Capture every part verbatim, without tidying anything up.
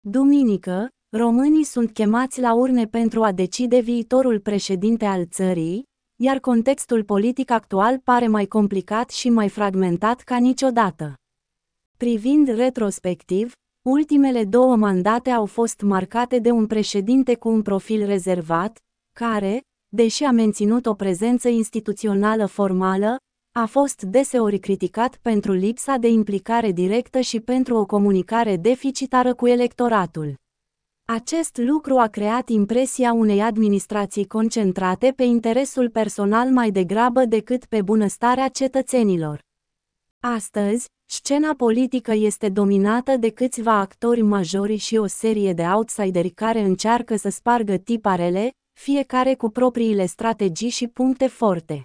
Duminică, românii sunt chemați la urne pentru a decide viitorul președinte al țării, iar contextul politic actual pare mai complicat și mai fragmentat ca niciodată. Privind retrospectiv, ultimele două mandate au fost marcate de un președinte cu un profil rezervat, care, deși a menținut o prezență instituțională formală, a fost deseori criticat pentru lipsa de implicare directă și pentru o comunicare deficitară cu electoratul. Acest lucru a creat impresia unei administrații concentrate pe interesul personal mai degrabă decât pe bunăstarea cetățenilor. Astăzi, scena politică este dominată de câțiva actori majori și o serie de outsideri care încearcă să spargă tiparele, fiecare cu propriile strategii și puncte forte.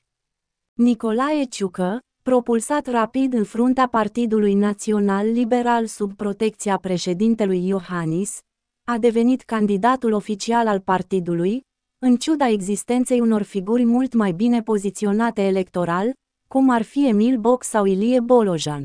Nicolae Ciucă, propulsat rapid în fruntea Partidului Național Liberal sub protecția președintelui Iohannis, a devenit candidatul oficial al partidului, în ciuda existenței unor figuri mult mai bine poziționate electoral, cum ar fi Emil Boc sau Ilie Bolojan.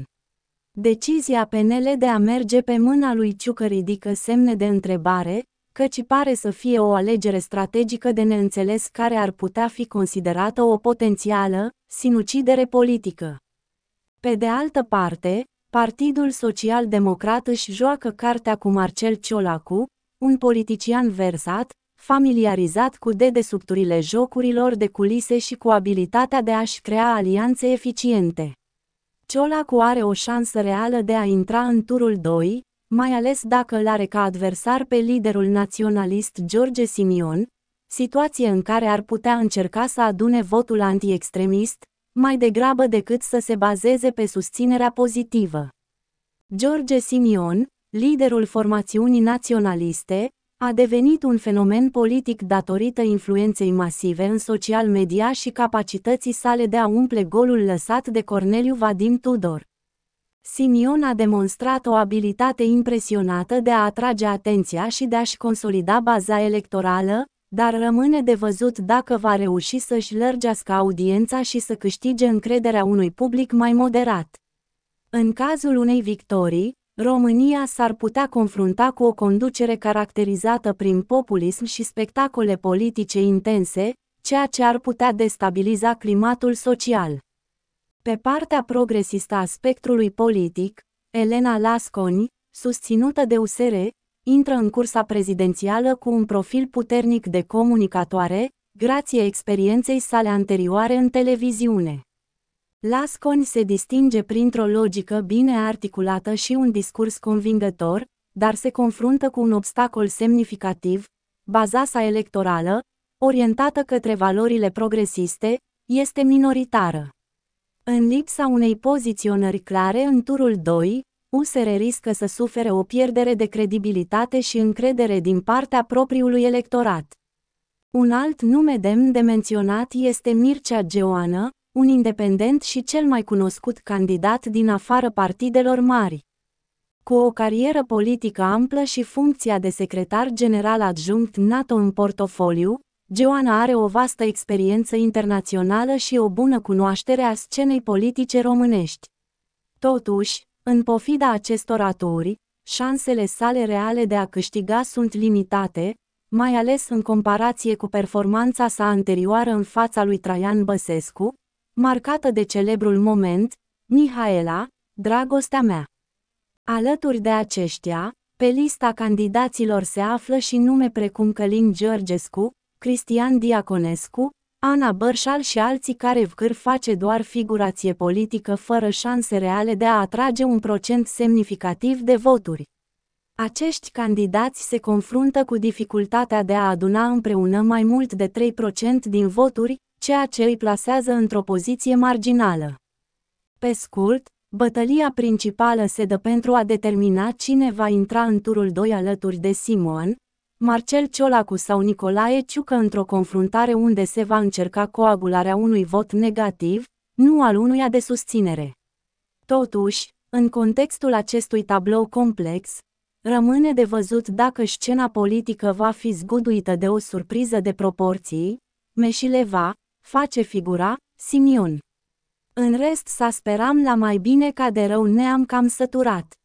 Decizia P N L de a merge pe mâna lui Ciucă ridică semne de întrebare, căci pare să fie o alegere strategică de neînțeles care ar putea fi considerată o potențială sinucidere politică. Pe de altă parte, Partidul Social-Democrat își joacă cartea cu Marcel Ciolacu, un politician versat, familiarizat cu dedesubturile jocurilor de culise și cu abilitatea de a-și crea alianțe eficiente. Ciolacu are o șansă reală de a intra în turul doi, mai ales dacă îl are ca adversar pe liderul naționalist George Simion, situație în care ar putea încerca să adune votul anti-extremist, mai degrabă decât să se bazeze pe susținerea pozitivă. George Simion, liderul formațiunii naționaliste, a devenit un fenomen politic datorită influenței masive în social media și capacității sale de a umple golul lăsat de Corneliu Vadim Tudor. Simion a demonstrat o abilitate impresionată de a atrage atenția și de a-și consolida baza electorală, dar rămâne de văzut dacă va reuși să-și lărgească audiența și să câștige încrederea unui public mai moderat. În cazul unei victorii, România s-ar putea confrunta cu o conducere caracterizată prin populism și spectacole politice intense, ceea ce ar putea destabiliza climatul social. Pe partea progresistă a spectrului politic, Elena Lasconi, susținută de U S R, intră în cursa prezidențială cu un profil puternic de comunicatoare, grație experienței sale anterioare în televiziune. Lasconi se distinge printr-o logică bine articulată și un discurs convingător, dar se confruntă cu un obstacol semnificativ: baza sa electorală, orientată către valorile progresiste, este minoritară. În lipsa unei poziționări clare în turul doi, U S R riscă să sufere o pierdere de credibilitate și încredere din partea propriului electorat. Un alt nume demn de menționat este Mircea Geoană, un independent și cel mai cunoscut candidat din afara partidelor mari. Cu o carieră politică amplă și funcția de secretar general adjunct NATO în portofoliu, Geoana are o vastă experiență internațională și o bună cunoaștere a scenei politice românești. Totuși, în pofida acestor aturi, șansele sale reale de a câștiga sunt limitate, mai ales în comparație cu performanța sa anterioară în fața lui Traian Băsescu, marcată de celebrul moment, Mihaela, dragostea mea. Alături de aceștia, pe lista candidaților se află și nume precum Călin Georgescu, Cristian Diaconescu, Ana Bărșal și alții care vcâr face doar figurație politică fără șanse reale de a atrage un procent semnificativ de voturi. Acești candidați se confruntă cu dificultatea de a aduna împreună mai mult de trei la sută din voturi, ceea ce îi plasează într-o poziție marginală. Pe scurt, bătălia principală se dă pentru a determina cine va intra în turul doi alături de Simion, Marcel Ciolacu sau Nicolae Ciucă într-o confruntare unde se va încerca coagularea unui vot negativ, nu al unuia de susținere. Totuși, în contextul acestui tablou complex, rămâne de văzut dacă scena politică va fi zguduită de o surpriză de proporții, Meșile va face figura Simion. În rest să speram la mai bine, ca de rău ne-am cam săturat.